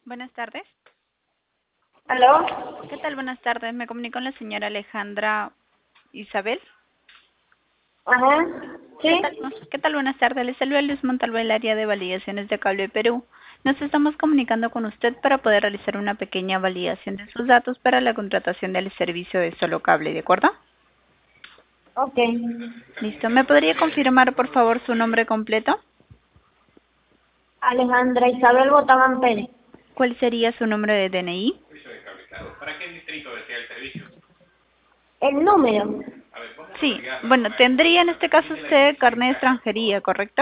Buenas tardes. ¿Aló? ¿Qué tal? Buenas tardes. Me comunico con la señora Alejandra Isabel. Ajá. ¿Qué ¿Sí? tal? ¿Qué tal? Buenas tardes. Les saluda Luz Montalvo del área de validaciones de Cable Perú. Nos estamos comunicando con usted para poder realizar una pequeña validación de sus datos para la contratación del servicio de Solo Cable, ¿de acuerdo? Ok. Listo. ¿Me podría confirmar, por favor, su nombre completo? Alejandra Isabel Botaban Pérez. ¿Cuál sería su número de DNI? El número. Sí. Bueno, tendría en este caso usted carnet de extranjería, ¿correcto?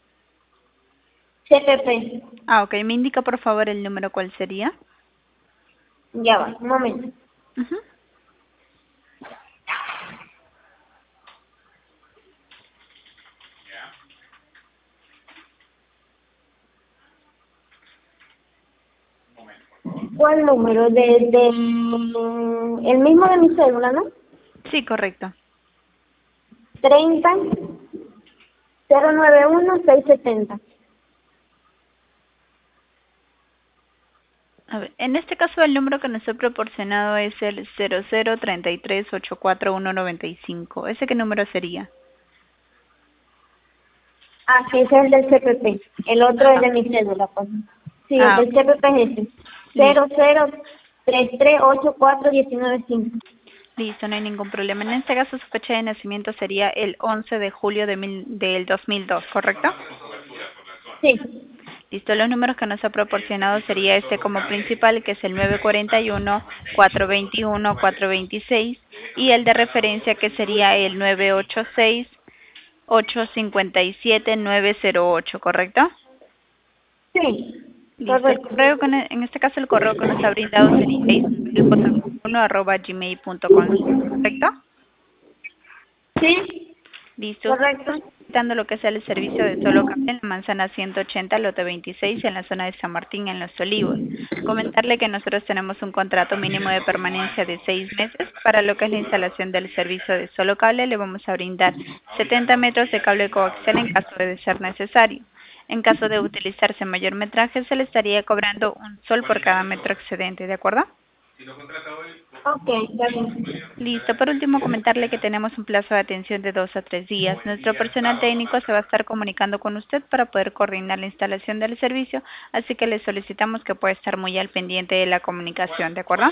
CPP. Ah, ok. ¿Me indica, por favor, el número cuál sería? Ya va, un momento. Ujú. ¿Cuál número? El mismo de mi cédula, ¿no? Sí, correcto. 30-091-670. A ver, en este caso el número que nos ha proporcionado es el 0033841995. ¿Ese qué número sería? Ah, sí, ese es el del CPP. El otro es Ah, de mi cédula, pues. Sí, el ah, del CPP es ese. listo, 0033841995. listo, no hay ningún problema. En este caso su fecha de nacimiento sería el 11 de julio del 2002, ¿correcto? Sí. Listo, los números que nos ha proporcionado sería este como principal, que es el 941, 421, 426, y el de referencia que sería el 986, 857-908, ¿correcto? Sí. Listo. El Correcto. correo en este caso el correo que nos ha brindado sería isabelj1@gmail.com, ¿correcto? Sí. Listo. Usted está Correcto. solicitando lo que sea el servicio de Solo Cable en la manzana 180, lote 26, en la zona de San Martín, en Los Olivos. Comentarle que nosotros tenemos un contrato mínimo de permanencia de 6 meses. Para lo que es la instalación del servicio de Solo Cable, le vamos a brindar 70 metros de cable coaxial en caso de ser necesario. En caso de utilizarse mayor metraje, se le estaría cobrando un sol por cada metro excedente, ¿de acuerdo? Ok, está bien. Listo. Por último, comentarle que tenemos un plazo de atención de 2 a 3 días. Nuestro personal técnico se va a estar comunicando con usted para poder coordinar la instalación del servicio, así que le solicitamos que pueda estar muy al pendiente de la comunicación, ¿de acuerdo?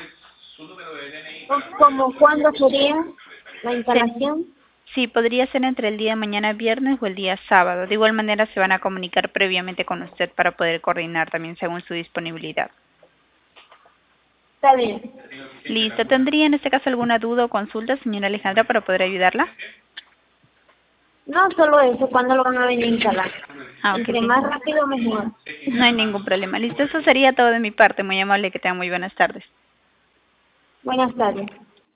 ¿Cómo cuándo sería la Se- instalación? Sí, podría ser entre el día de mañana viernes o el día sábado. De igual manera se van a comunicar previamente con usted para poder coordinar también según su disponibilidad. Está bien. Listo. ¿Tendría en este caso alguna duda o consulta, señora Alejandra, para poder ayudarla? No solo eso, ¿cuándo lo van a venir a instalar? Ah, ok, Entre más listo. rápido, mejor. No hay ningún problema. Listo, eso sería todo de mi parte. Muy amable, que tengan muy buenas tardes. Buenas tardes.